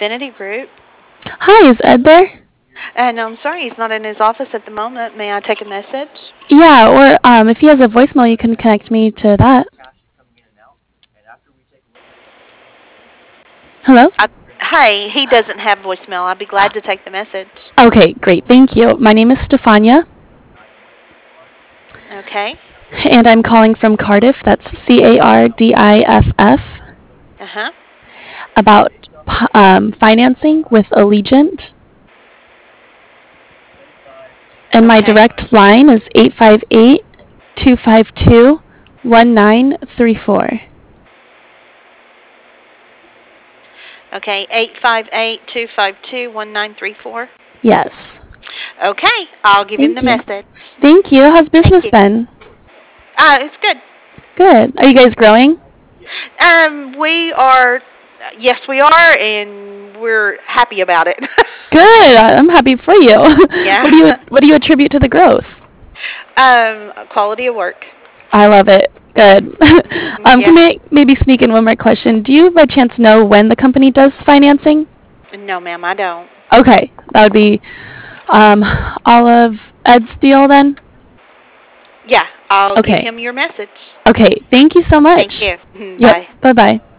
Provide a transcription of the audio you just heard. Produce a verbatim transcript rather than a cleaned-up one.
Affinity Group. Hi, is Ed there? And I'm sorry, he's not in his office at the moment. May I take a message? Yeah, or um, if he has a voicemail, you can connect me to that. Hello? I, Hi, he doesn't have voicemail. I'd be glad to take the message. Okay, great. Thank you. My name is Stefania, Okay. and I'm calling from Cardiff. That's C A R D I F F, Uh huh. about p- um, financing with Allegiant. And my Okay. direct line is eight five eight, two five two, one nine three four. Okay. Eight five eight two five two one nine three four. Yes. Okay. I'll give him the Thank you. message. Thank you. How's Thank business you. been? Ah, it's good. Good. Are you guys growing? Um, we are. Yes, we are, and we're happy about it. Good. I- I'm happy for you. what do you Yeah. what do you attribute to the growth? Um, quality of work. I love it. Good. um, Yeah. can I maybe sneak in one more question? Do you by chance know when the company does financing? No, ma'am, I don't. Okay, that would be um, all of Ed's deal then. Yeah, I'll give Okay. him your message. Okay. Thank you so Thank much. you. Yep. Bye. Bye bye.